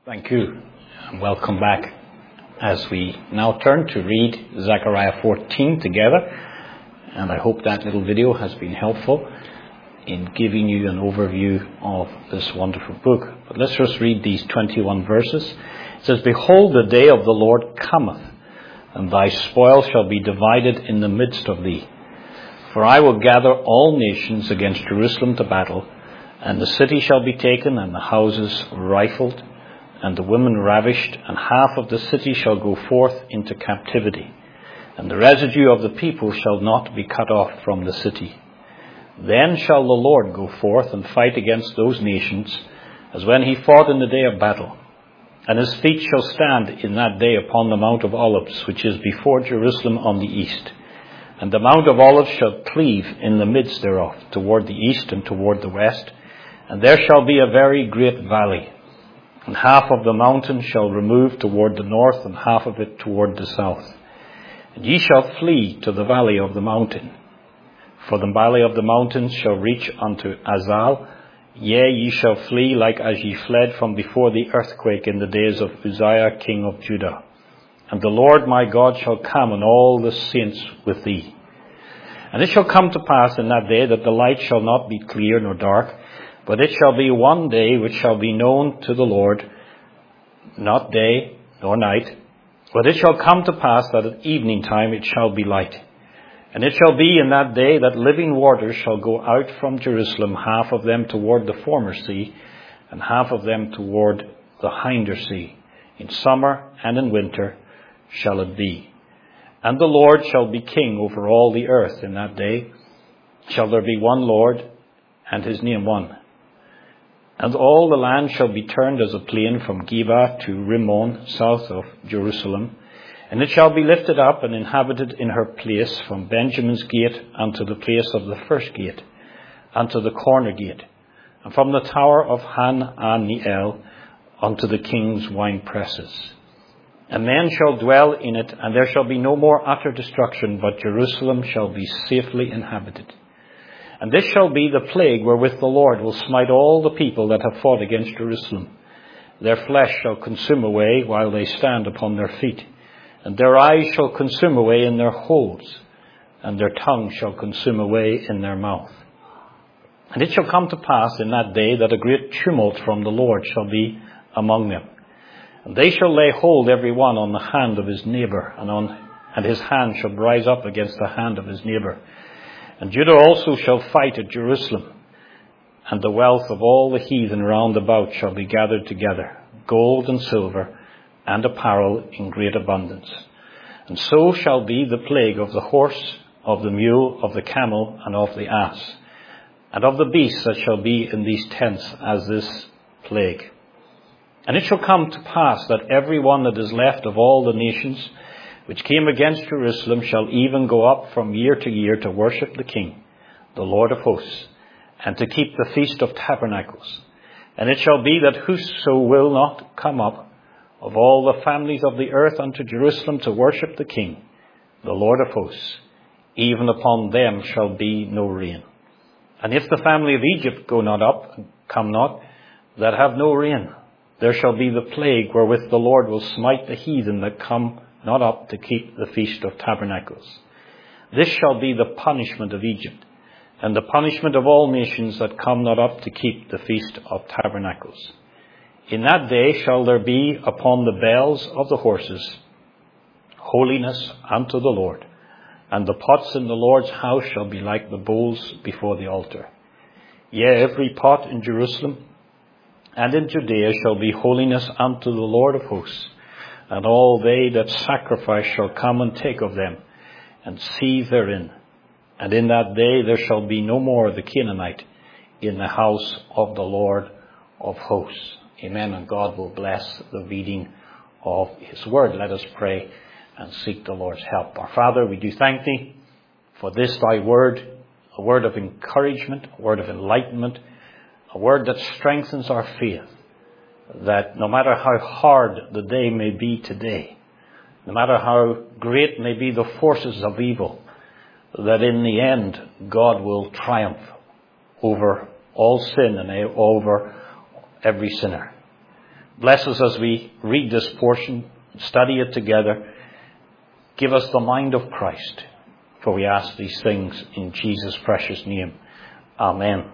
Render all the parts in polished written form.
Thank you, and welcome back as we now turn to read Zechariah 14 together. And I hope that little video has been helpful in giving you an overview of this wonderful book. But let's just read these 21 verses. It says, "Behold, the day of the Lord cometh, and thy spoil shall be divided in the midst of thee. For I will gather all nations against Jerusalem to battle, and the city shall be taken, and the houses rifled, and the women ravished, and half of the city shall go forth into captivity, and the residue of the people shall not be cut off from the city. Then shall the Lord go forth and fight against those nations, as when he fought in the day of battle. And his feet shall stand in that day upon the Mount of Olives, which is before Jerusalem on the east. And the Mount of Olives shall cleave in the midst thereof, toward the east and toward the west. And there shall be a very great valley. And half of the mountain shall remove toward the north, and half of it toward the south. And ye shall flee to the valley of the mountain. For the valley of the mountains shall reach unto Azal. Yea, ye shall flee like as ye fled from before the earthquake in the days of Uzziah king of Judah. And the Lord my God shall come, and all the saints with thee. And it shall come to pass in that day that the light shall not be clear nor dark, but it shall be one day which shall be known to the Lord, not day nor night. But it shall come to pass that at evening time it shall be light. And it shall be in that day that living waters shall go out from Jerusalem, half of them toward the former sea, and half of them toward the hinder sea. In summer and in winter shall it be. And the Lord shall be king over all the earth. In that day shall there be one Lord, and his name one. And all the land shall be turned as a plain from Geba to Rimmon, south of Jerusalem. And it shall be lifted up and inhabited in her place, from Benjamin's gate unto the place of the first gate, unto the corner gate, and from the tower of Hananiel unto the king's wine presses. And men shall dwell in it, and there shall be no more utter destruction, but Jerusalem shall be safely inhabited. And this shall be the plague wherewith the Lord will smite all the people that have fought against Jerusalem. Their flesh shall consume away while they stand upon their feet, and their eyes shall consume away in their holes, and their tongue shall consume away in their mouth. And it shall come to pass in that day that a great tumult from the Lord shall be among them. And they shall lay hold every one on the hand of his neighbour, and his hand shall rise up against the hand of his neighbour. And Judah also shall fight at Jerusalem, and the wealth of all the heathen round about shall be gathered together, gold and silver, and apparel in great abundance. And so shall be the plague of the horse, of the mule, of the camel, and of the ass, and of the beasts that shall be in these tents as this plague. And it shall come to pass that every one that is left of all the nations which came against Jerusalem shall even go up from year to year to worship the King, the Lord of hosts, and to keep the Feast of Tabernacles. And it shall be that whoso will not come up of all the families of the earth unto Jerusalem to worship the King, the Lord of hosts, even upon them shall be no rain. And if the family of Egypt go not up, come not, that have no rain, there shall be the plague wherewith the Lord will smite the heathen that come not up to keep the Feast of Tabernacles. This shall be the punishment of Egypt, and the punishment of all nations that come not up to keep the Feast of Tabernacles. In that day shall there be upon the bells of the horses holiness unto the Lord, and the pots in the Lord's house shall be like the bowls before the altar. Yea, every pot in Jerusalem and in Judea shall be holiness unto the Lord of hosts. And all they that sacrifice shall come and take of them, and seethe therein. And in that day there shall be no more the Canaanite in the house of the Lord of hosts. Amen. And God will bless the reading of his word. Let us pray and seek the Lord's help. Our Father, we do thank thee for this thy word, a word of encouragement, a word of enlightenment, a word that strengthens our faith. That no matter how hard the day may be today, no matter how great may be the forces of evil, that in the end God will triumph over all sin and over every sinner. Bless us as we read this portion, study it together. Give us the mind of Christ, for we ask these things in Jesus' precious name. Amen.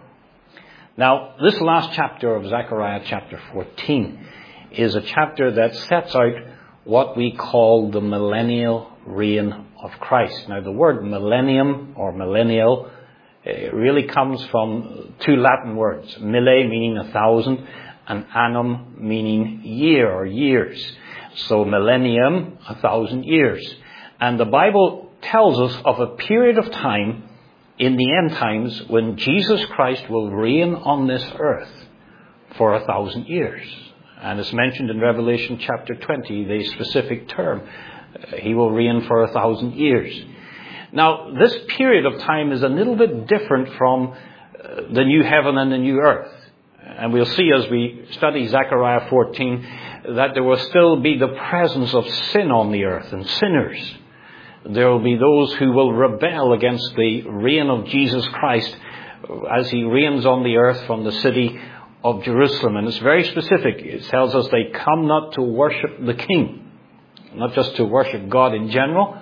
Now, this last chapter of Zechariah chapter 14 is a chapter that sets out what we call the millennial reign of Christ. Now, the word millennium or millennial really comes from two Latin words, mille meaning 1,000 and annum meaning year or years. So millennium, 1,000 years. And the Bible tells us of a period of time in the end times when Jesus Christ will reign on this earth for 1,000 years. And it's mentioned in Revelation chapter 20, the specific term. He will reign for 1,000 years. Now, this period of time is a little bit different from the new heaven and the new earth. And we'll see as we study Zechariah 14 that there will still be the presence of sin on the earth and sinners. There will be those who will rebel against the reign of Jesus Christ as he reigns on the earth from the city of Jerusalem. And it's very specific. It tells us they come not to worship the King, not just to worship God in general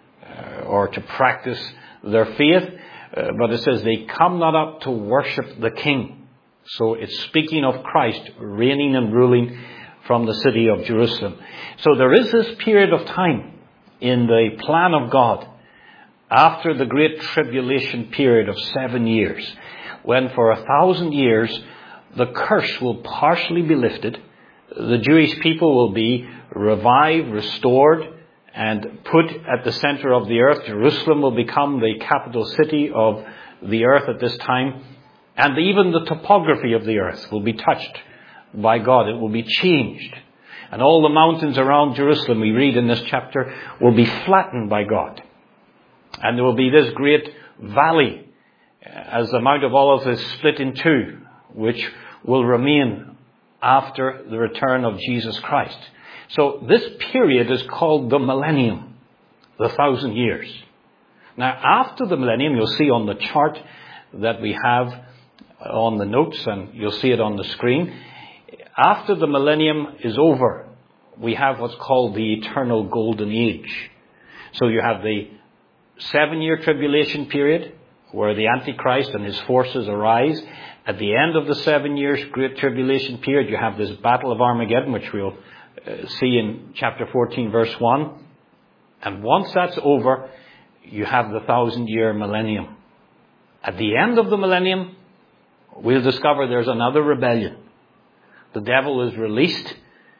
or to practice their faith, but it says they come not up to worship the King. So it's speaking of Christ reigning and ruling from the city of Jerusalem. So there is this period of time in the plan of God after the great tribulation period of 7 years, when for 1,000 years the curse will partially be lifted, the Jewish people will be revived, restored, and put at the center of the earth. Jerusalem will become the capital city of the earth at this time, and even the topography of the earth will be touched by God. It will be changed. And all the mountains around Jerusalem, we read in this chapter, will be flattened by God. And there will be this great valley, as the Mount of Olives is split in two, which will remain after the return of Jesus Christ. So this period is called the millennium, the 1,000 years. Now, after the millennium, you'll see on the chart that we have on the notes, and you'll see it on the screen. After the millennium is over, we have what's called the eternal golden age. So you have the 7-year tribulation period where the Antichrist and his forces arise. At the end of the 7 years great tribulation period, you have this battle of Armageddon, which we'll see in chapter 14 verse 1. And once that's over, you have the 1,000-year millennium. At the end of the millennium, we'll discover there's another rebellion. The devil is released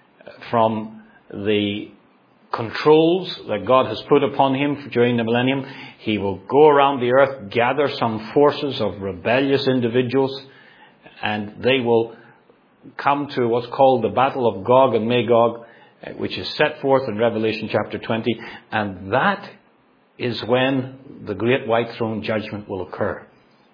from the controls that God has put upon him during the millennium. He will go around the earth, gather some forces of rebellious individuals, and they will come to what's called the Battle of Gog and Magog, which is set forth in Revelation chapter 20. And that is when the great white throne judgment will occur.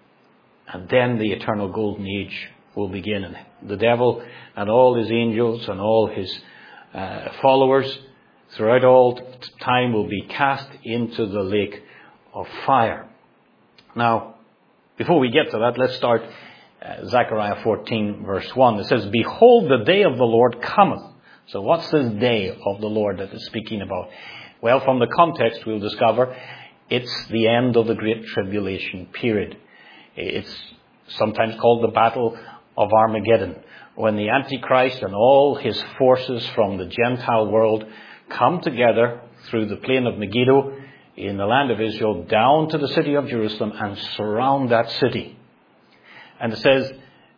And then the eternal golden age will begin. And the devil and all his angels and all his followers throughout all time will be cast into the lake of fire. Now, before we get to that, let's start Zechariah 14 verse 1. It says, "Behold, the day of the Lord cometh." So what's this day of the Lord that it's speaking about? Well, from the context we'll discover it's the end of the Great Tribulation period. It's sometimes called the Battle of Armageddon, when the Antichrist and all his forces from the Gentile world come together through the plain of Megiddo in the land of Israel down to the city of Jerusalem and surround that city. And it says,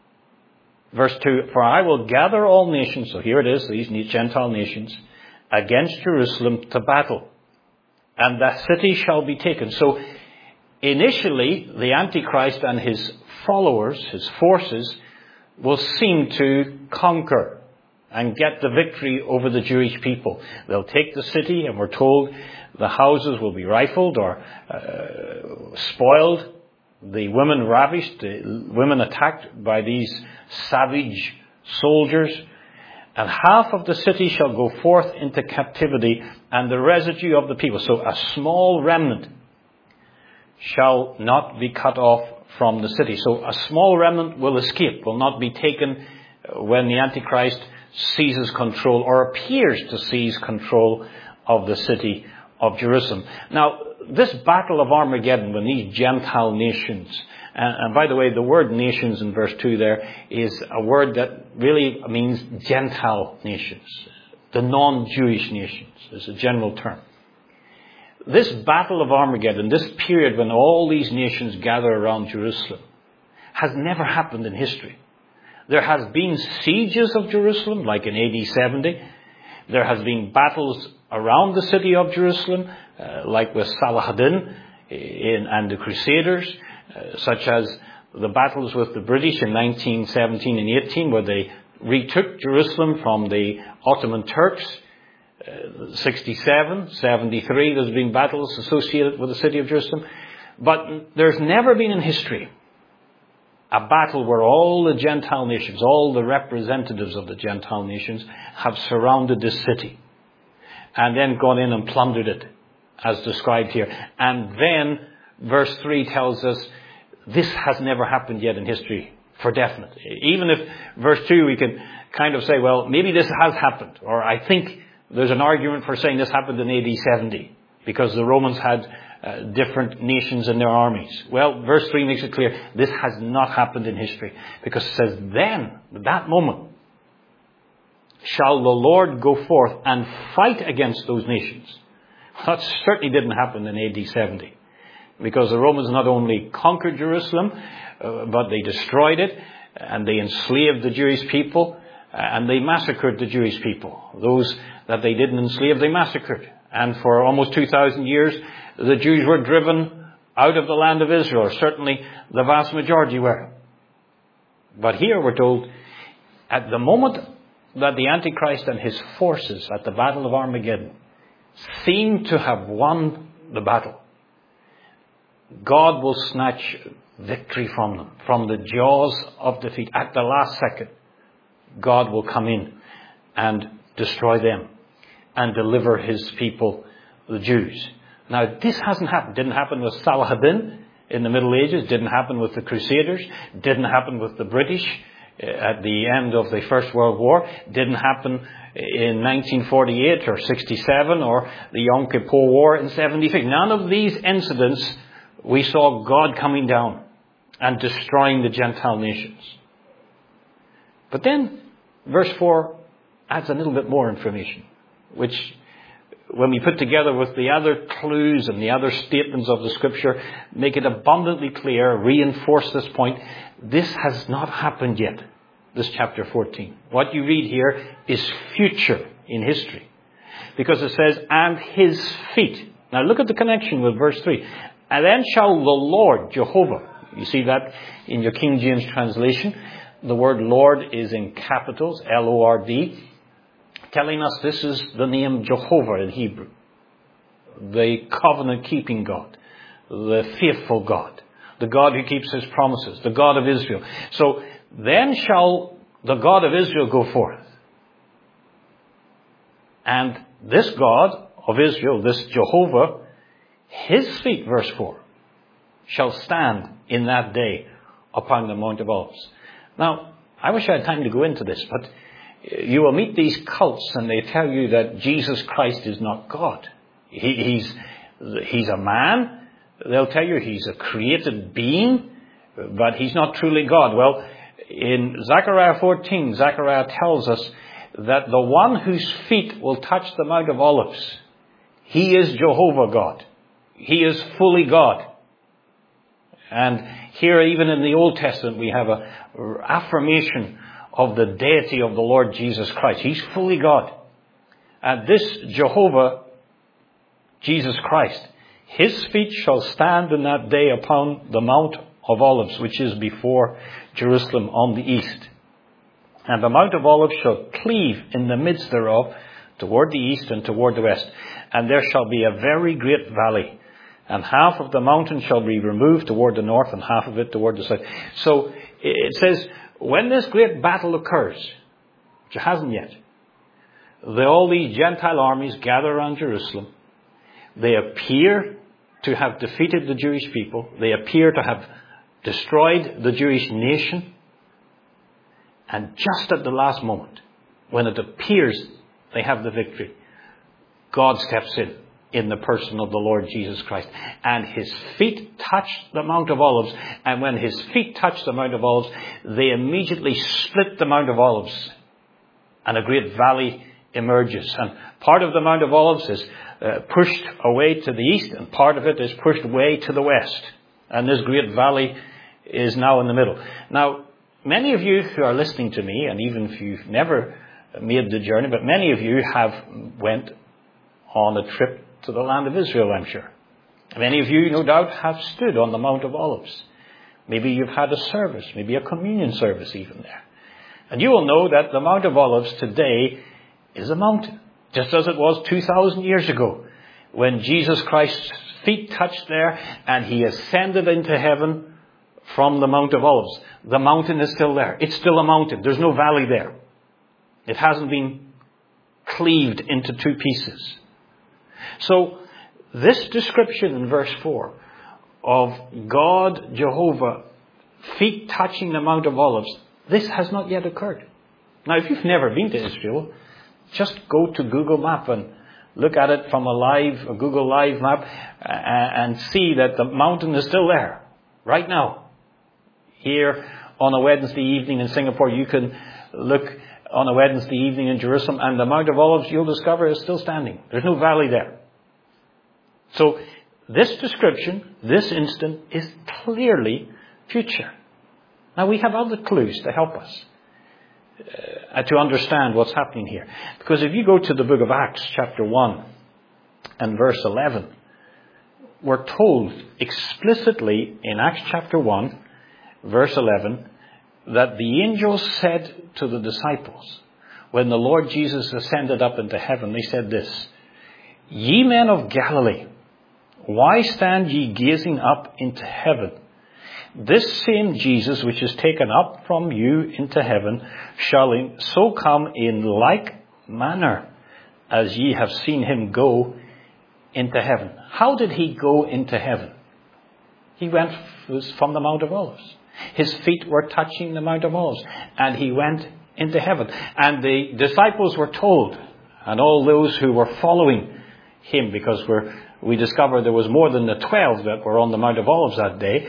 verse 2, "For I will gather all nations," so here it is, these Gentile nations, "against Jerusalem to battle, and that city shall be taken." So initially, the Antichrist and his followers, his forces, will seem to conquer and get the victory over the Jewish people. They'll take the city, and we're told the houses will be rifled or spoiled, the women ravished, the women attacked by these savage soldiers. And half of the city shall go forth into captivity, and the residue of the people, so a small remnant, shall not be cut off from the city. So a small remnant will escape, will not be taken when the Antichrist seizes control, or appears to seize control of the city of Jerusalem. Now, this battle of Armageddon, when these Gentile nations, and by the way, the word nations in verse 2 there is a word that really means Gentile nations, the non-Jewish nations is a general term. This battle of Armageddon, this period when all these nations gather around Jerusalem, has never happened in history. There has been sieges of Jerusalem, like in AD 70. There has been battles around the city of Jerusalem, like with Saladin and the Crusaders, such as the battles with the British in 1917 and 18, where they retook Jerusalem from the Ottoman Turks. 67, 73, there's been battles associated with the city of Jerusalem. But there's never been in history a battle where all the Gentile nations, all the representatives of the Gentile nations have surrounded this city and then gone in and plundered it, as described here. And then verse 3 tells us this has never happened yet in history for definite. Even if verse 2 we can kind of say, well, maybe this has happened, or I think there's an argument for saying this happened in AD 70 because the Romans had different nations in their armies. Well, verse 3 makes it clear this has not happened in history, because it says, then, at that moment, shall the Lord go forth and fight against those nations. That certainly didn't happen in AD 70, because the Romans not only conquered Jerusalem, but they destroyed it, and they enslaved the Jewish people, and they massacred the Jewish people. Those that they didn't enslave, they massacred. And for almost 2,000 years, the Jews were driven out of the land of Israel, or certainly the vast majority were. But here we're told, at the moment that the Antichrist and his forces at the Battle of Armageddon seem to have won the battle, God will snatch victory from them, from the jaws of defeat. At the last second, God will come in and destroy them and deliver his people, the Jews. Now, this hasn't happened. Didn't happen with Saladin in the Middle Ages. Didn't happen with the Crusaders. Didn't happen with the British at the end of the First World War. Didn't happen in 1948 or 67 or the Yom Kippur War in 73. None of these incidents we saw God coming down and destroying the Gentile nations. But then verse 4 adds a little bit more information, which, when we put together with the other clues and the other statements of the Scripture, make it abundantly clear, reinforce this point. This has not happened yet, this chapter 14. What you read here is future in history, because it says, and his feet. Now look at the connection with verse 3. And then shall the Lord, Jehovah. You see that in your King James translation. The word Lord is in capitals, Lord, telling us this is the name Jehovah in Hebrew. The covenant-keeping God, the faithful God, the God who keeps his promises, the God of Israel. So then shall the God of Israel go forth. And this God of Israel, this Jehovah, his feet, verse 4, shall stand in that day upon the Mount of Olives. Now, I wish I had time to go into this, but you will meet these cults and they tell you that Jesus Christ is not God. He's a man. They'll tell you he's a created being, but he's not truly God. Well, in Zechariah 14, Zechariah tells us that the one whose feet will touch the Mount of Olives, he is Jehovah God. He is fully God. And here, even in the Old Testament, we have an affirmation of the deity of the Lord Jesus Christ. He's fully God. And this Jehovah, Jesus Christ, his feet shall stand in that day upon the Mount of Olives, which is before Jerusalem on the east. And the Mount of Olives shall cleave in the midst thereof toward the east and toward the west. And there shall be a very great valley. And half of the mountain shall be removed toward the north and half of it toward the south. So it says, when this great battle occurs, which it hasn't yet, all these Gentile armies gather around Jerusalem. They appear to have defeated the Jewish people. They appear to have destroyed the Jewish nation. And just at the last moment, when it appears they have the victory, God steps in the person of the Lord Jesus Christ. And his feet touch the Mount of Olives. And when his feet touch the Mount of Olives, they immediately split the Mount of Olives. And a great valley emerges. And part of the Mount of Olives is pushed away to the east, and part of it is pushed way to the west. And this great valley is now in the middle. Now, many of you who are listening to me, and even if you've never made the journey, but many of you have went on a trip to the land of Israel, I'm sure. Many of you, no doubt, have stood on the Mount of Olives. Maybe you've had a service, maybe a communion service even there. And you will know that the Mount of Olives today is a mountain, just as it was 2,000 years ago, when Jesus Christ's feet touched there and he ascended into heaven from the Mount of Olives. The mountain is still there. It's still a mountain. There's no valley there. It hasn't been cleaved into two pieces. So, this description in verse 4 of God, Jehovah, feet touching the Mount of Olives, this has not yet occurred. Now, if you've never been to Israel, just go to Google Map and look at it from a Google Live map and see that the mountain is still there right now. Here on a Wednesday evening in Singapore, you can look on a Wednesday evening in Jerusalem, and the Mount of Olives, you'll discover, is still standing. There's no valley there. So this description, this instant, is clearly future. Now we have other clues to help us to understand what's happening here. Because if you go to the book of Acts, chapter 1 and verse 11, we're told explicitly in Acts chapter 1, verse 11, that the angels said to the disciples, when the Lord Jesus ascended up into heaven, they said this, "Ye men of Galilee, why stand ye gazing up into heaven? This same Jesus which is taken up from you into heaven shall so come in like manner as ye have seen him go into heaven." How did he go into heaven? He went from the Mount of Olives. His feet were touching the Mount of Olives, and he went into heaven. And the disciples were told, and all those who were following him, because we discovered there was more than the 12 that were on the Mount of Olives that day,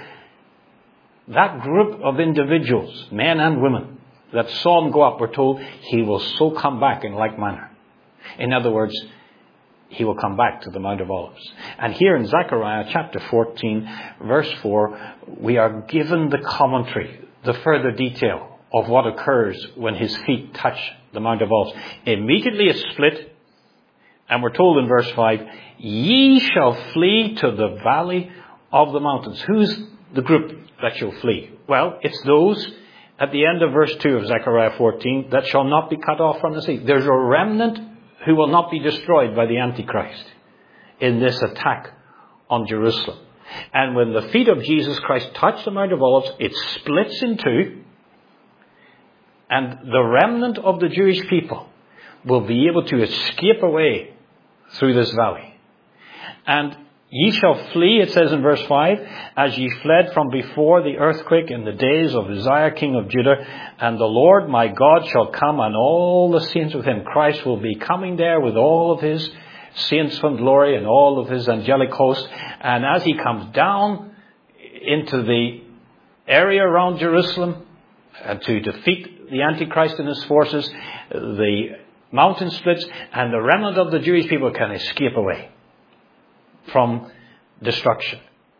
that group of individuals, men and women, that saw him go up were told, he will so come back in like manner. In other words, he will come back to the Mount of Olives. And here in Zechariah chapter 14, verse 4, we are given the commentary, the further detail of what occurs when his feet touch the Mount of Olives. Immediately it's split, and we're told in verse 5, "Ye shall flee to the valley of the mountains." Who's the group that shall flee? Well, it's those at the end of verse 2 of Zechariah 14 that shall not be cut off from the sea. There's a remnant who will not be destroyed by the Antichrist in this attack on Jerusalem. And when the feet of Jesus Christ touch the Mount of Olives, it splits in two, and the remnant of the Jewish people will be able to escape away through this valley. And ye shall flee, it says in verse 5, as ye fled from before the earthquake in the days of Uzziah king of Judah, and the Lord my God shall come, and all the saints with him. Christ will be coming there with all of his saints from glory and all of his angelic host. And as he comes down into the area around Jerusalem to defeat the Antichrist and his forces, the mountain splits, and the remnant of the Jewish people can escape away from destruction.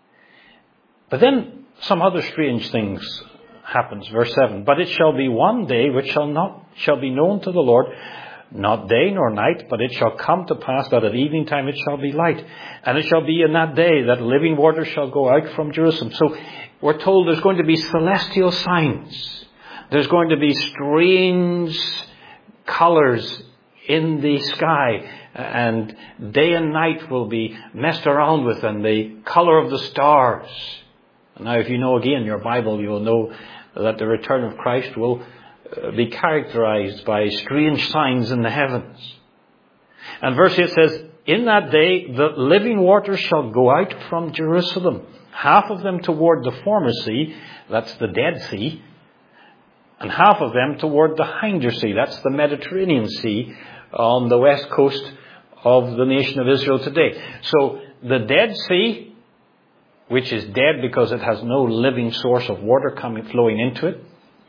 But then some other strange things happens. Verse 7, "But it shall be one day which shall be known to the Lord, not day nor night, but it shall come to pass that at evening time it shall be light. And it shall be in that day that living water shall go out from Jerusalem." So we're told there's going to be celestial signs. There's going to be strange colors in the sky, and day and night will be messed around with, and the color of the stars. Now, if you know again your Bible, you will know that the return of Christ will be characterized by strange signs in the heavens. And verse 8 says, "In that day the living waters shall go out from Jerusalem, half of them toward the former sea," that's the Dead Sea, and half of them toward the hinder sea. That's the Mediterranean Sea on the west coast of the nation of Israel today. So the Dead Sea, which is dead because it has no living source of water flowing into it,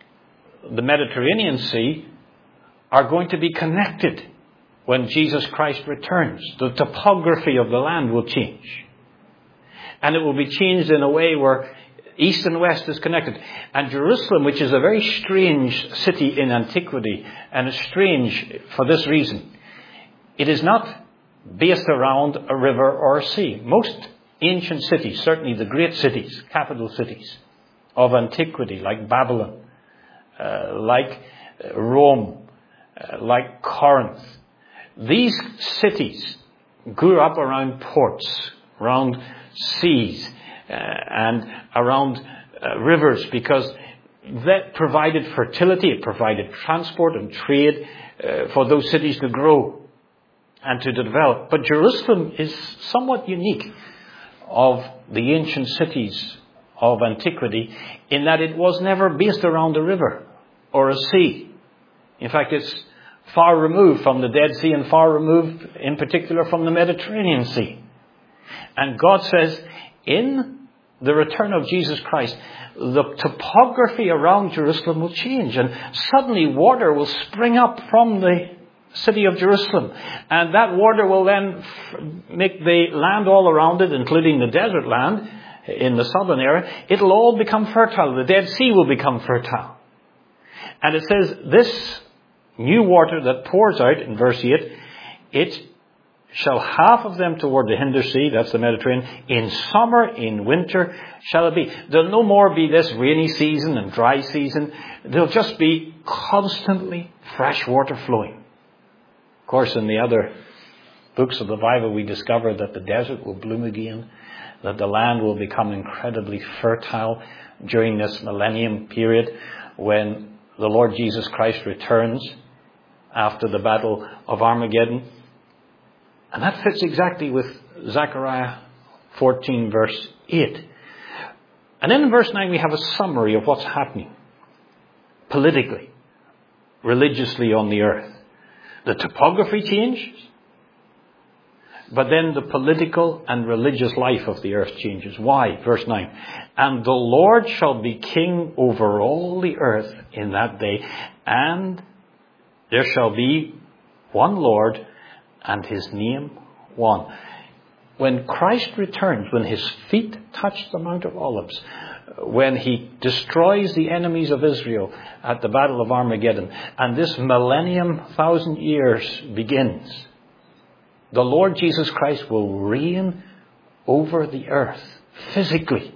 the Mediterranean Sea are going to be connected when Jesus Christ returns. The topography of the land will change. And it will be changed in a way where east and west is connected. And Jerusalem, which is a very strange city in antiquity, and it's strange for this reason. It is not based around a river or a sea. Most ancient cities, certainly the great cities, capital cities of antiquity, like Babylon, like Rome, like Corinth, these cities grew up around ports, around seas, and around rivers, because that provided fertility, it provided transport and trade for those cities to grow and to develop. But Jerusalem is somewhat unique of the ancient cities of antiquity in that it was never based around a river or a sea. In fact, it's far removed from the Dead Sea and far removed in particular from the Mediterranean Sea. And God says, in the return of Jesus Christ, the topography around Jerusalem will change, and suddenly water will spring up from the city of Jerusalem. And that water will then make the land all around it, including the desert land in the southern area, it'll all become fertile. The Dead Sea will become fertile. And it says, this new water that pours out, in verse 8, it shall half of them toward the hinder sea, that's the Mediterranean, in summer, in winter shall it be. There'll no more be this rainy season and dry season. There'll just be constantly fresh water flowing. Of course, in the other books of the Bible, we discover that the desert will bloom again, that the land will become incredibly fertile during this millennium period when the Lord Jesus Christ returns after the battle of Armageddon. And that fits exactly with Zechariah 14 verse 8. And then in verse 9 we have a summary of what's happening politically, religiously on the earth. The topography changes, but then the political and religious life of the earth changes. Why? Verse 9. And the Lord shall be king over all the earth in that day, and there shall be one Lord, and his name one. When Christ returns, when his feet touch the Mount of Olives, when he destroys the enemies of Israel at the Battle of Armageddon, and this millennium, 1,000 years begins, the Lord Jesus Christ will reign over the earth physically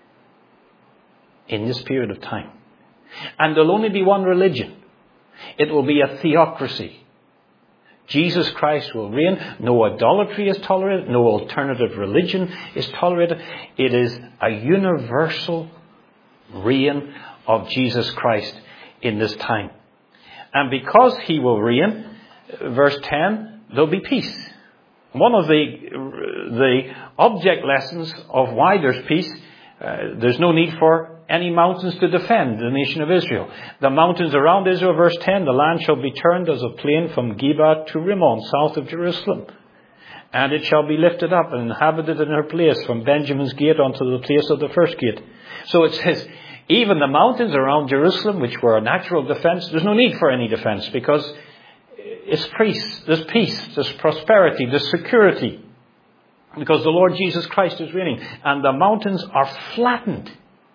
in this period of time. And there'll only be one religion. It will be a theocracy. Jesus Christ will reign. No idolatry is tolerated. No alternative religion is tolerated. It is a universal reign of Jesus Christ in this time. And because he will reign, verse 10, there'll be peace. One of the object lessons of why there's peace, there's no need for any mountains to defend the nation of Israel. The mountains around Israel, verse 10, the land shall be turned as a plain from Geba to Rimmon, south of Jerusalem. And it shall be lifted up and inhabited in her place from Benjamin's gate unto the place of the first gate. So it says, even the mountains around Jerusalem, which were a natural defense, there's no need for any defense because it's peace, there's prosperity, there's security. Because the Lord Jesus Christ is reigning. And the mountains are flattened.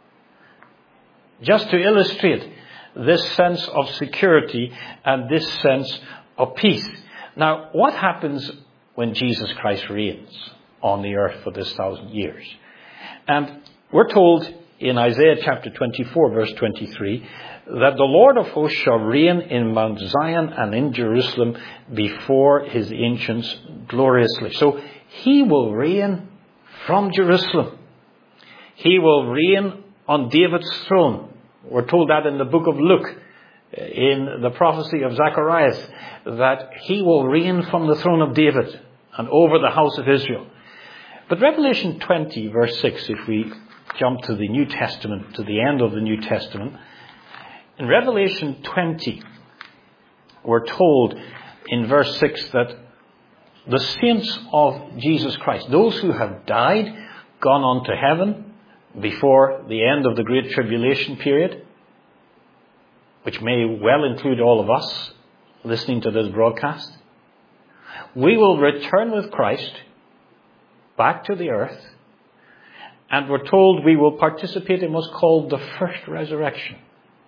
Just to illustrate this sense of security and this sense of peace. Now, what happens when Jesus Christ reigns on the earth for this 1,000 years? And we're told in Isaiah chapter 24, verse 23, that the Lord of hosts shall reign in Mount Zion and in Jerusalem before his ancients gloriously. So he will reign from Jerusalem. He will reign on David's throne. We're told that in the book of Luke, in the prophecy of Zacharias, that he will reign from the throne of David and over the house of Israel. But Revelation 20, verse 6, if we jump to the New Testament, to the end of the New Testament, In Revelation 20, we're told in verse 6 that the saints of Jesus Christ, those who have died, gone on to heaven before the end of the Great Tribulation period, which may well include all of us listening to this broadcast, we will return with Christ back to the earth, and we're told we will participate in what's called the first resurrection.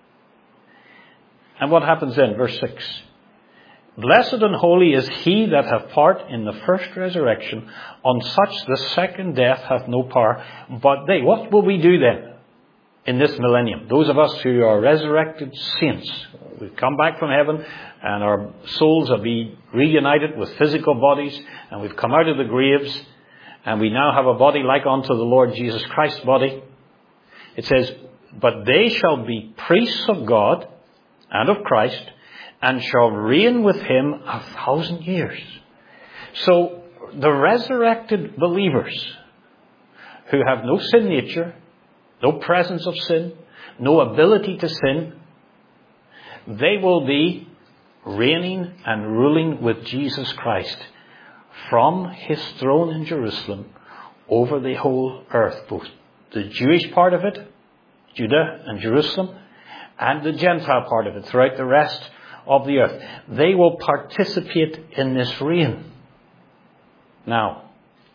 And what happens then? Verse 6. Blessed and holy is he that hath part in the first resurrection. On such the second death hath no power. But they, what will we do then in this millennium? Those of us who are resurrected saints, we've come back from heaven and our souls have been reunited with physical bodies, and we've come out of the graves, and we now have a body like unto the Lord Jesus Christ's body. It says, but they shall be priests of God and of Christ, and shall reign with him 1,000 years. So the resurrected believers who have no sin nature, no presence of sin, no ability to sin, they will be reigning and ruling with Jesus Christ from his throne in Jerusalem over the whole earth, both the Jewish part of it, Judah and Jerusalem, and the Gentile part of it throughout the rest of the earth. They will participate in this reign. Now,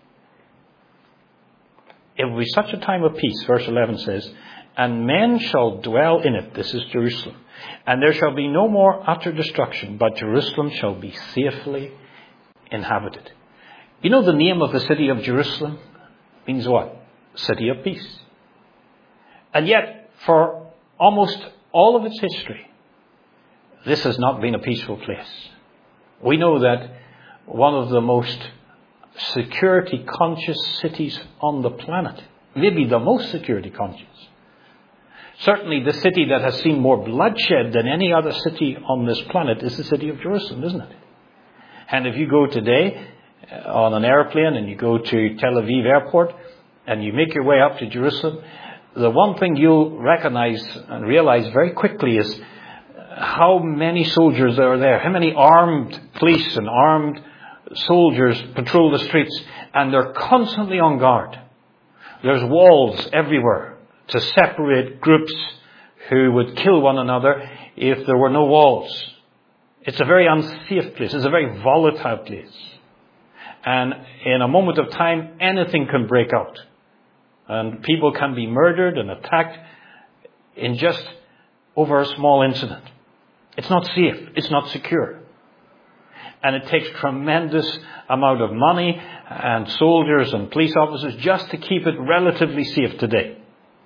it will be such a time of peace, verse 11 says, and men shall dwell in it, this is Jerusalem, and there shall be no more utter destruction, but Jerusalem shall be safely inhabited. You know, the name of the city of Jerusalem means what? City of peace. And yet, for almost all of its history, this has not been a peaceful place. We know that one of the most security conscious cities on the planet, maybe the most security conscious, certainly the city that has seen more bloodshed than any other city on this planet, is the city of Jerusalem, isn't it? And if you go today on an airplane and you go to Tel Aviv airport and you make your way up to Jerusalem, the one thing you'll recognize and realize very quickly is how many soldiers are there, how many armed police and armed soldiers patrol the streets, and they're constantly on guard. There's walls everywhere to separate groups who would kill one another if there were no walls. It's a very unsafe place. It's a very volatile place. And in a moment of time, anything can break out. And people can be murdered and attacked in just over a small incident. It's not safe. It's not secure. And it takes tremendous amount of money and soldiers and police officers just to keep it relatively safe today.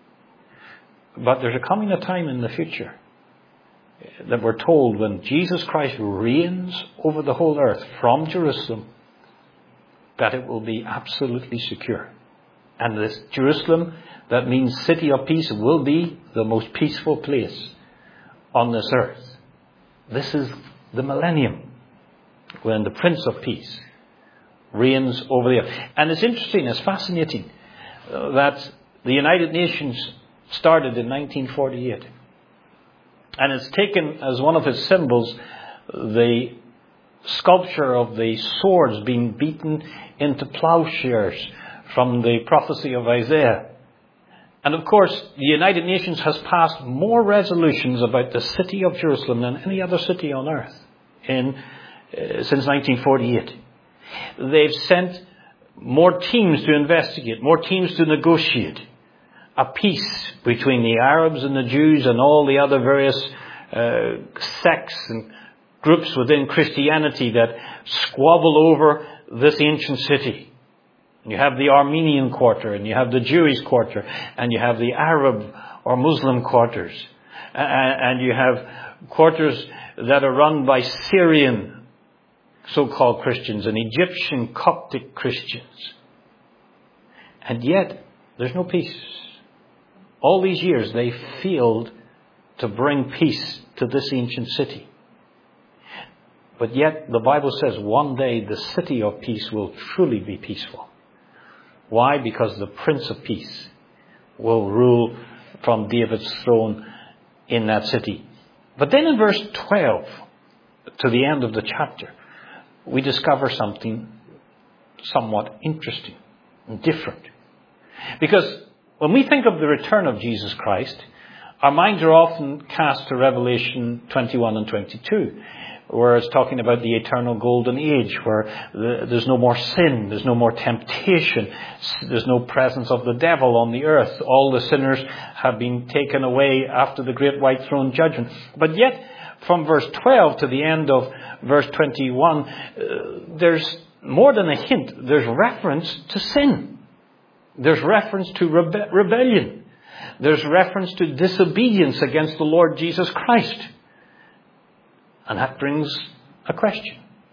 But there's coming a time in the future that we're told when Jesus Christ reigns over the whole earth from Jerusalem, that it will be absolutely secure. And this Jerusalem, that means city of peace, will be the most peaceful place on this earth. This is the millennium, when the Prince of Peace reigns over the earth. And it's interesting, it's fascinating that the United Nations started in 1948. And it's taken as one of its symbols the sculpture of the swords being beaten into plowshares from the prophecy of Isaiah. And of course, the United Nations has passed more resolutions about the city of Jerusalem than any other city on earth since 1948. They've sent more teams to investigate, more teams to negotiate a peace between the Arabs and the Jews and all the other various sects and groups within Christianity that squabble over this ancient city. You have the Armenian quarter, and you have the Jewish quarter, and you have the Arab or Muslim quarters, and you have quarters that are run by Syrian so-called Christians and Egyptian Coptic Christians. And yet, there's no peace. All these years, they failed to bring peace to this ancient city. But yet, the Bible says one day the city of peace will truly be peaceful. Why? Because the Prince of Peace will rule from David's throne in that city. But then in verse 12, to the end of the chapter, we discover something somewhat interesting and different. Because when we think of the return of Jesus Christ, our minds are often cast to Revelation 21 and 22, where it's talking about the eternal golden age, where there's no more sin, there's no more temptation, there's no presence of the devil on the earth. All the sinners have been taken away after the great white throne judgment. But yet, from verse 12 to the end of verse 21, there's more than a hint. There's reference to sin. There's reference to rebellion. There's reference to disobedience against the Lord Jesus Christ. And that brings a question.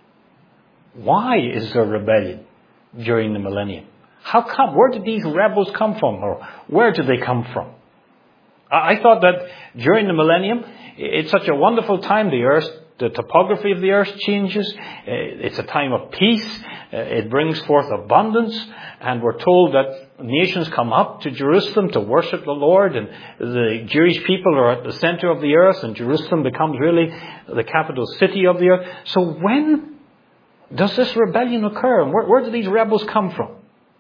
Why is there rebellion during the millennium? How come? Where did these rebels come from? Or where did they come from? I thought that during the millennium, it's such a wonderful time. The topography of the earth changes. It's a time of peace. It brings forth abundance. And we're told that nations come up to Jerusalem to worship the Lord. And the Jewish people are at the center of the earth. And Jerusalem becomes really the capital city of the earth. So when does this rebellion occur? And where do these rebels come from?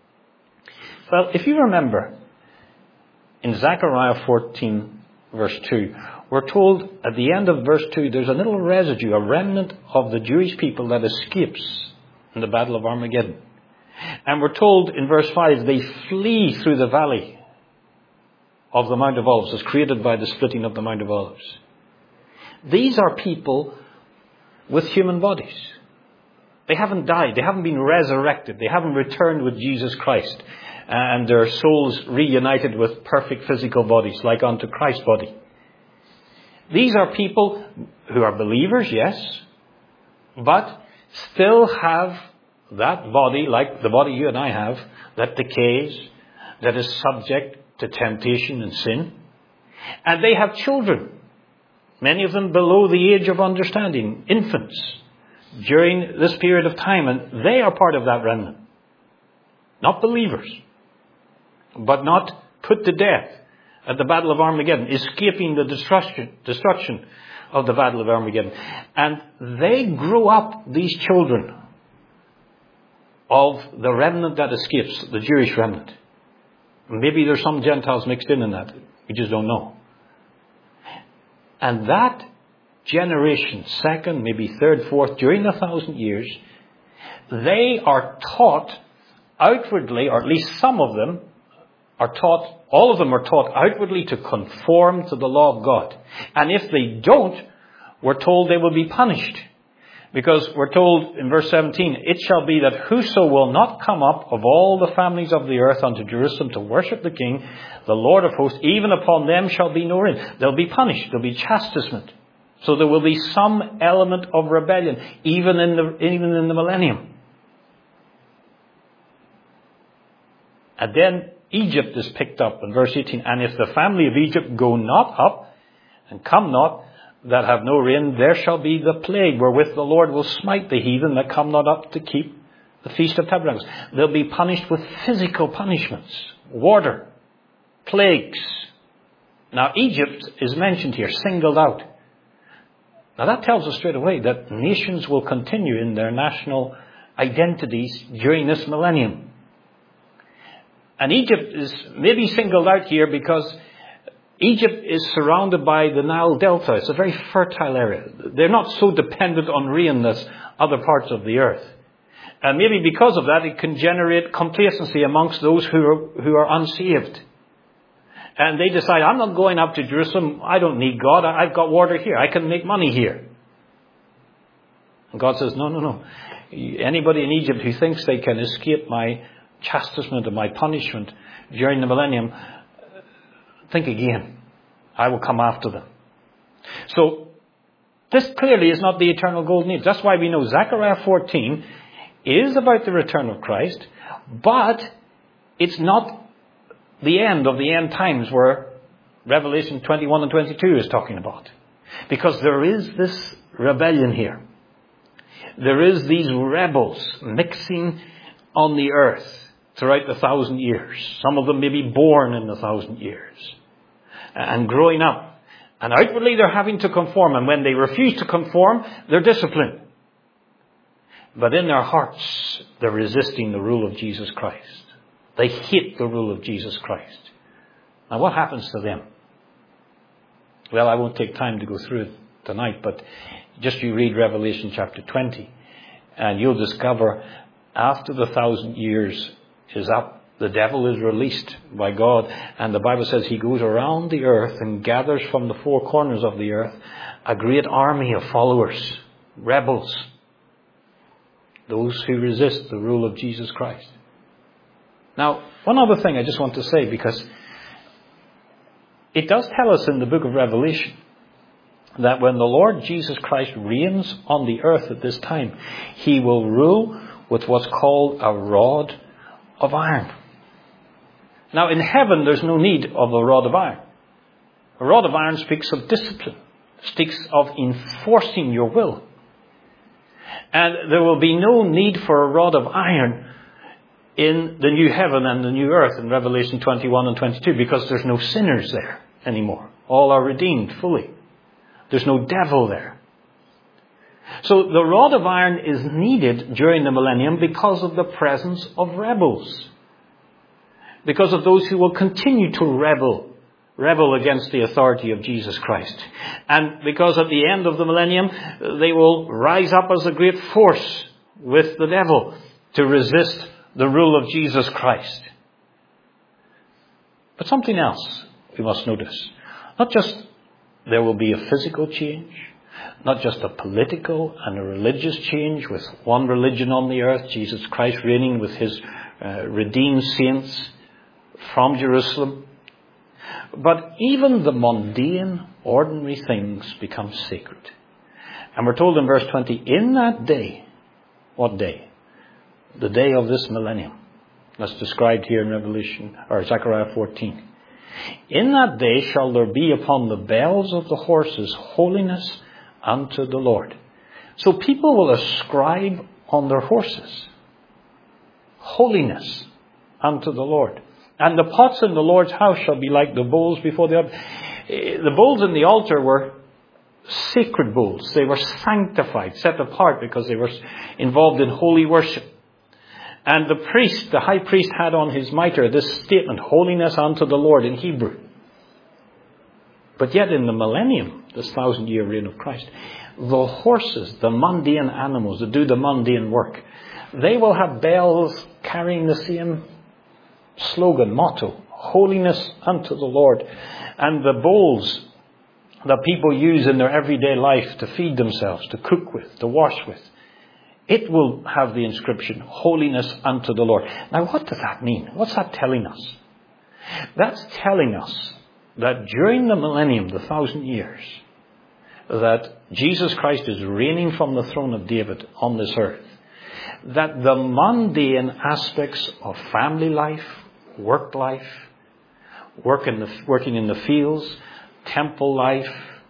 Well, if you remember, in Zechariah 14, verse 2, we're told at the end of verse 2, there's a little residue, a remnant of the Jewish people that escapes in the Battle of Armageddon. And we're told in verse 5, they flee through the valley of the Mount of Olives, as created by the splitting of the Mount of Olives. These are people with human bodies. They haven't died. They haven't been resurrected. They haven't returned with Jesus Christ. And their souls reunited with perfect physical bodies, like unto Christ's body. These are people who are believers, yes, but still have that body, like the body you and I have, that decays, that is subject to temptation and sin. And they have children, many of them below the age of understanding, infants, during this period of time. And they are part of that remnant. Not believers, but not put to death at the Battle of Armageddon, escaping the destruction of the Battle of Armageddon. And they grew up, these children, of the remnant that escapes, the Jewish remnant. Maybe there's some Gentiles mixed in that. We just don't know. And that generation, second, maybe third, fourth, during the 1,000 years, they are taught outwardly, or at least some of them, are taught, all of them are taught outwardly to conform to the law of God. And if they don't, we're told they will be punished. Because we're told in verse 17, it shall be that whoso will not come up of all the families of the earth unto Jerusalem to worship the King, the Lord of hosts, even upon them shall be no rain. They'll be punished. There'll be chastisement. So there will be some element of rebellion, even in the millennium. And then Egypt is picked up in verse 18. And if the family of Egypt go not up and come not, that have no rain, there shall be the plague wherewith the Lord will smite the heathen that come not up to keep the Feast of Tabernacles. They'll be punished with physical punishments, water, plagues. Now Egypt is mentioned here, singled out. Now that tells us straight away that nations will continue in their national identities during this millennium. And Egypt is maybe singled out here because Egypt is surrounded by the Nile Delta. It's a very fertile area. They're not so dependent on rain as other parts of the earth. And maybe because of that, it can generate complacency amongst those who are unsaved. And they decide, I'm not going up to Jerusalem. I don't need God. I've got water here. I can make money here. And God says, no. Anybody in Egypt who thinks they can escape my chastisement and my punishment during the millennium, think again. I will come after them. So this clearly is not the eternal golden age. That's why we know Zechariah 14 is about the return of Christ, but it's not the end of the end times where Revelation 21 and 22 is talking about. Because there is this rebellion here. There is these rebels mixing on the earth throughout the 1,000 years. Some of them may be born in the 1,000 years and growing up And outwardly they're having to conform. And when they refuse to conform, they're disciplined. But in their hearts, they're resisting the rule of Jesus Christ. They hate the rule of Jesus Christ. Now what happens to them? Well, I won't take time to go through it tonight, but just you read Revelation chapter 20, and you'll discover after the 1,000 years is up, the devil is released by God, and the Bible says he goes around the earth and gathers from the four corners of the earth a great army of followers, rebels, those who resist the rule of Jesus Christ. Now, one other thing I just want to say, because it does tell us in the book of Revelation that when the Lord Jesus Christ reigns on the earth at this time, he will rule with what's called a rod of iron. Now, in heaven, there's no need of a rod of iron. A rod of iron speaks of discipline, speaks of enforcing your will. And there will be no need for a rod of iron in the new heaven and the new earth in Revelation 21 and 22, because there's no sinners there anymore. All are redeemed fully. There's no devil there. So the rod of iron is needed during the millennium because of the presence of rebels. Because of those who will continue to rebel against the authority of Jesus Christ. And because at the end of the millennium, they will rise up as a great force with the devil to resist the rule of Jesus Christ. But something else we must notice. Not just there will be a physical change, not just a political and a religious change with one religion on the earth, Jesus Christ reigning with his redeemed saints from Jerusalem, but even the mundane, ordinary things become sacred. And we're told in verse 20, in that day, what day? The day of this millennium. That's described here in Revelation, or Zechariah 14. In that day shall there be upon the bells of the horses holiness unto the Lord. So people will ascribe on their horses holiness unto the Lord. And the pots in the Lord's house shall be like the bowls before the altar. The bowls in the altar were sacred bowls. They were sanctified, set apart, because they were involved in holy worship. And the priest, the high priest, had on his mitre this statement, holiness unto the Lord, in Hebrew. But yet in the millennium, this 1,000-year reign of Christ, the horses, the mundane animals that do the mundane work, they will have bells carrying the same slogan, motto, holiness unto the Lord. And the bowls that people use in their everyday life to feed themselves, to cook with, to wash with, it will have the inscription, holiness unto the Lord. Now, what does that mean? What's that telling us? That's telling us that during the millennium, the 1,000 years, that Jesus Christ is reigning from the throne of David on this earth, that the mundane aspects of family life, work life, working in the fields, temple life,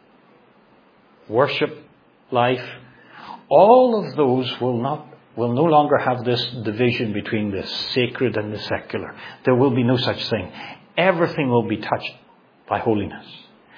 worship life, all of those will no longer have this division between the sacred and the secular. There will be no such thing. Everything will be touched by holiness.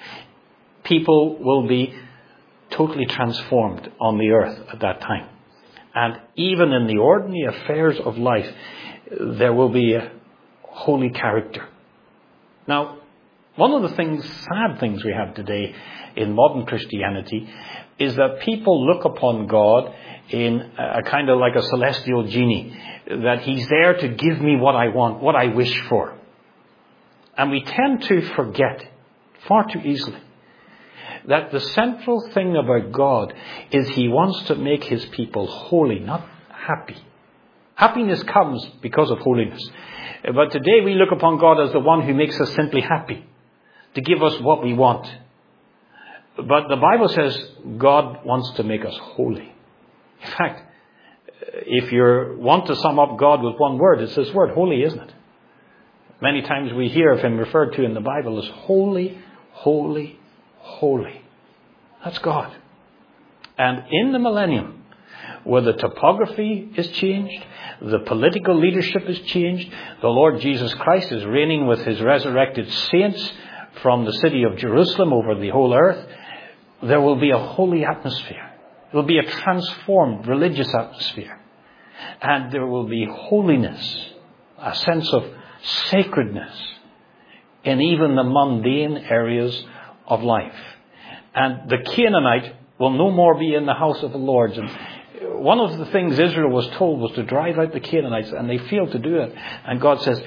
People will be totally transformed on the earth at that time. And even in the ordinary affairs of life, there will be a holy character. Now, one of the sad things we have today in modern Christianity is that people look upon God in a kind of like a celestial genie, that he's there to give me what I want, what I wish for. And we tend to forget far too easily that the central thing about God is he wants to make his people holy, not happy. Happiness comes because of holiness. But today we look upon God as the one who makes us simply happy, to give us what we want. But the Bible says God wants to make us holy. In fact, if you want to sum up God with one word, it's this word, holy, isn't it? Many times we hear of him referred to in the Bible as holy, holy, holy. That's God. And in the millennium, where the topography is changed, the political leadership is changed, the Lord Jesus Christ is reigning with his resurrected saints from the city of Jerusalem over the whole earth, there will be a holy atmosphere. It will be a transformed religious atmosphere. And there will be holiness, a sense of sacredness in even the mundane areas of life. And the Canaanite will no more be in the house of the Lord. And one of the things Israel was told was to drive out the Canaanites, and they failed to do it. And God says,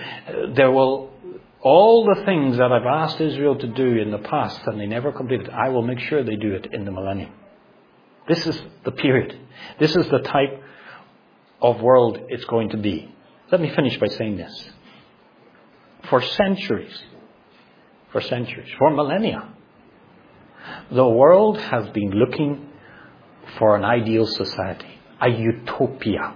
all the things that I've asked Israel to do in the past, and they never completed, I will make sure they do it in the millennium. This is the period. This is the type of world it's going to be. Let me finish by saying this. For centuries, for millennia, the world has been looking for an ideal society, a utopia.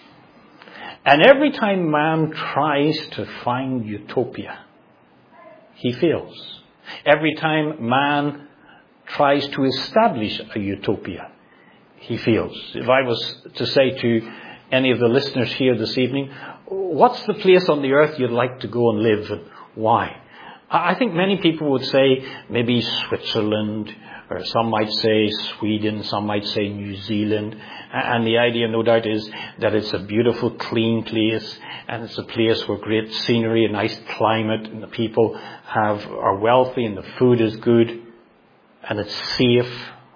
And every time man tries to find utopia, he fails. Every time man tries to establish a utopia, he fails. If I was to say to any of the listeners here this evening, what's the place on the earth you'd like to go and live, and why? I think many people would say maybe Switzerland, or some might say Sweden, some might say New Zealand. And the idea, no doubt, is that it's a beautiful, clean place, and it's a place with great scenery, a nice climate, and the people are wealthy, and the food is good, and it's safe.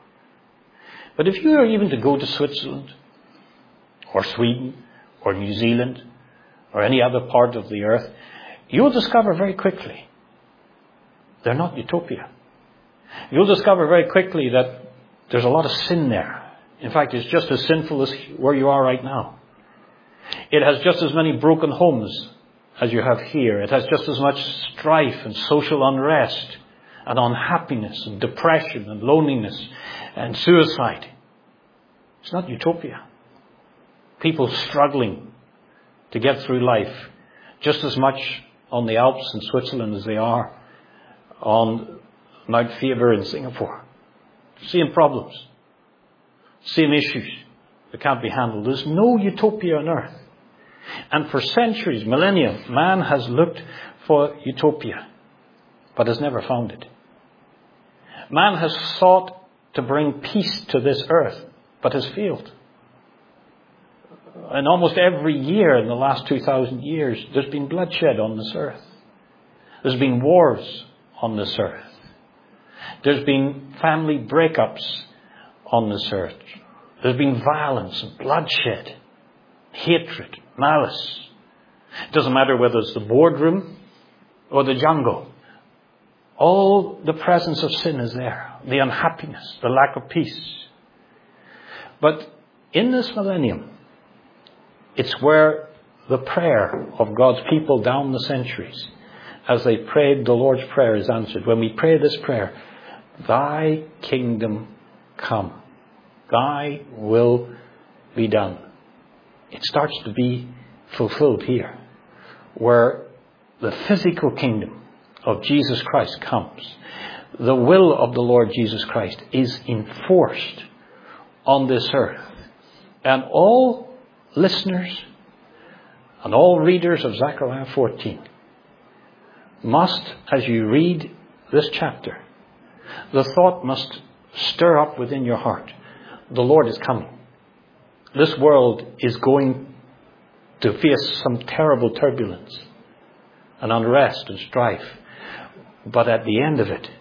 But if you were even to go to Switzerland, or Sweden, or New Zealand, or any other part of the earth, you'll discover very quickly they're not utopia. You'll discover very quickly that there's a lot of sin there. In fact, it's just as sinful as where you are right now. It has just as many broken homes as you have here. It has just as much strife and social unrest and unhappiness and depression and loneliness and suicide. It's not utopia. People struggling to get through life just as much on the Alps in Switzerland as they are on Mount Faber in Singapore. Same problems. Same issues that can't be handled. There's no utopia on earth. And for centuries, millennia, man has looked for utopia, but has never found it. Man has sought to bring peace to this earth, but has failed. And almost every year in the last 2,000 years, there's been bloodshed on this earth. There's been wars on this earth. There's been family breakups on this earth. There's been violence and bloodshed, hatred, malice. It doesn't matter whether it's the boardroom or the jungle. All the presence of sin is there. The unhappiness, the lack of peace. But in this millennium, it's where the prayer of God's people down the centuries, as they prayed the Lord's Prayer, is answered. When we pray this prayer, Thy kingdom come, Thy will be done. It starts to be fulfilled here, where the physical kingdom of Jesus Christ comes. The will of the Lord Jesus Christ is enforced on this earth. And all listeners and all readers of Zechariah 14 must, as you read this chapter, the thought must stir up within your heart. The Lord is coming. This world is going to face some terrible turbulence and unrest and strife. But at the end of it,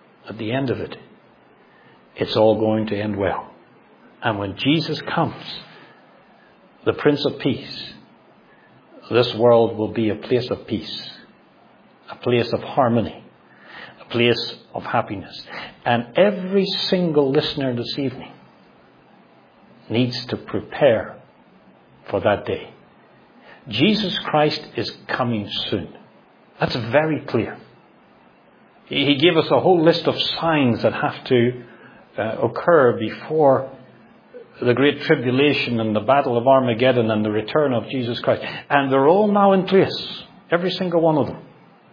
it's all going to end well. And when Jesus comes, the Prince of Peace, this world will be a place of peace, a place of harmony, a place of happiness. And every single listener this evening needs to prepare for that day. Jesus Christ is coming soon. That's very clear. He gave us a whole list of signs that have to occur before the Great Tribulation and the Battle of Armageddon and the return of Jesus Christ. And they're all now in place. Every single one of them.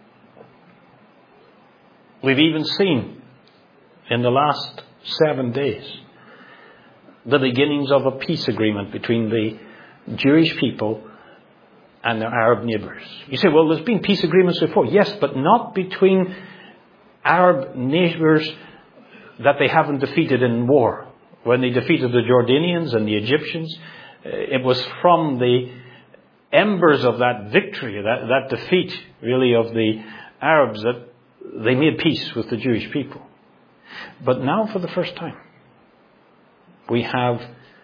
We've even seen in the last 7 days the beginnings of a peace agreement between the Jewish people and their Arab neighbours. You say, well, there's been peace agreements before. Yes, but not between Arab neighbors that they haven't defeated in war. When they defeated the Jordanians and the Egyptians, it was from the embers of that victory, that defeat really of the Arabs, that they made peace with the Jewish people. But now for the first time, we have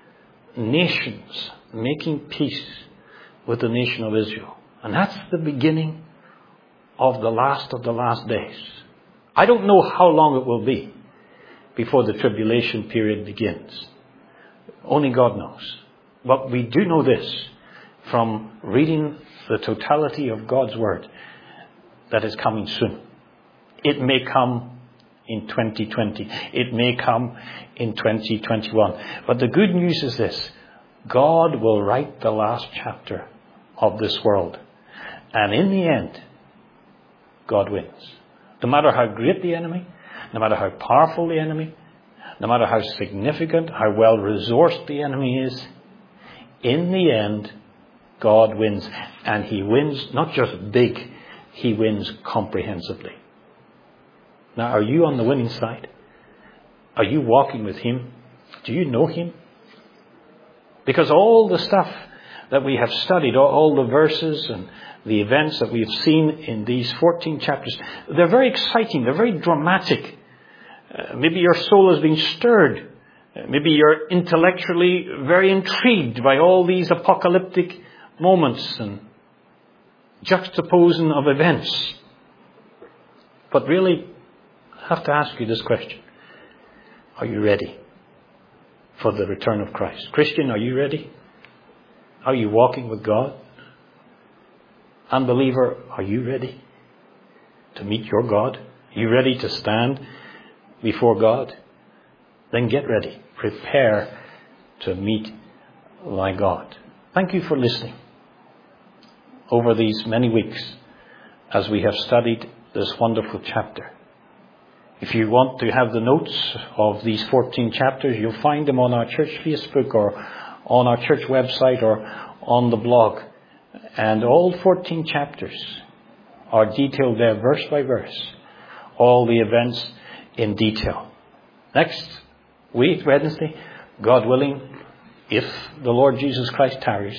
nations making peace with the nation of Israel. And that's the beginning of the last days. I don't know how long it will be before the tribulation period begins. Only God knows. But we do know this from reading the totality of God's Word, that is coming soon. It may come in 2020. It may come in 2021. But the good news is this: God will write the last chapter of this world. And in the end, God wins. No matter how great the enemy, no matter how powerful the enemy, no matter how significant, how well resourced the enemy is, in the end, God wins. And He wins not just big, He wins comprehensively. Now, are you on the winning side? Are you walking with Him? Do you know Him? Because all the stuff that we have studied, all the verses and the events that we have seen in these 14 chapters, they're very exciting, they're very dramatic. Maybe your soul has been stirred. Maybe you're intellectually very intrigued by all these apocalyptic moments and juxtaposing of events. But really, I have to ask you this question: are you ready for the return of Christ? Christian, are you ready? Are you walking with God? Unbeliever, are you ready to meet your God? Are you ready to stand before God? Then get ready. Prepare to meet thy God. Thank you for listening over these many weeks as we have studied this wonderful chapter. If you want to have the notes of these 14 chapters, you'll find them on our church Facebook or on our church website or on the blog. And all 14 chapters are detailed there verse by verse. All the events in detail. Next week, Wednesday, God willing, if the Lord Jesus Christ tarries,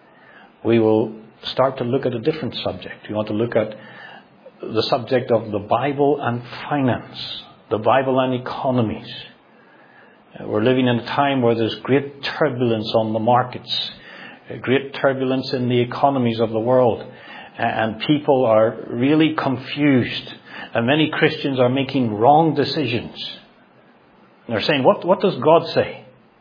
we will start to look at a different subject. We want to look at the subject of the Bible and finance, the Bible and economies. We're living in a time where there's great turbulence on the markets, great turbulence in the economies of the world, and people are really confused, and many Christians are making wrong decisions. And they're saying, what does God say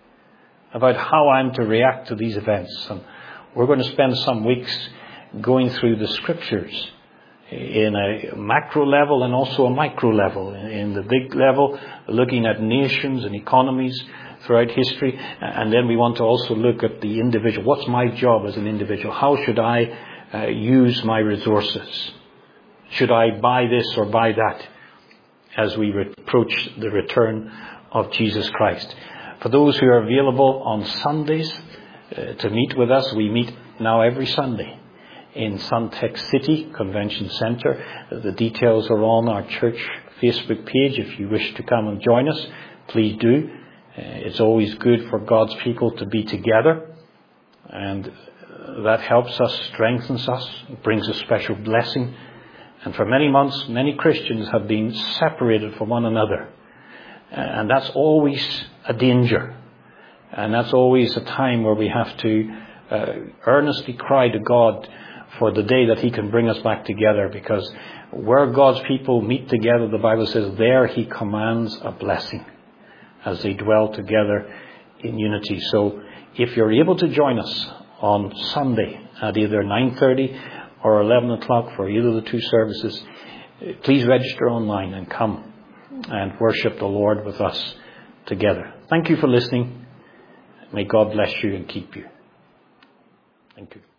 about how I'm to react to these events? And we're going to spend some weeks going through the scriptures in a macro level and also a micro level. In the big level, looking at nations and economies throughout history. And then we want to also look at the individual. What's my job as an individual? How should I use my resources? Should I buy this or buy that as we approach the return of Jesus Christ? For those who are available on Sundays to meet with us, we meet now every Sunday in Suntec City Convention Centre. The details are on our church Facebook page. If you wish to come and join us, please do. It's always good for God's people to be together, and that helps us, strengthens us, brings a special blessing. And for many months, many Christians have been separated from one another, and that's always a danger, and that's always a time where we have to earnestly cry to God for the day that He can bring us back together, because where God's people meet together, the Bible says, there He commands a blessing as they dwell together in unity. So if you're able to join us on Sunday at either 9:30 or 11 o'clock for either of the two services, please register online and come and worship the Lord with us together. Thank you for listening. May God bless you and keep you. Thank you.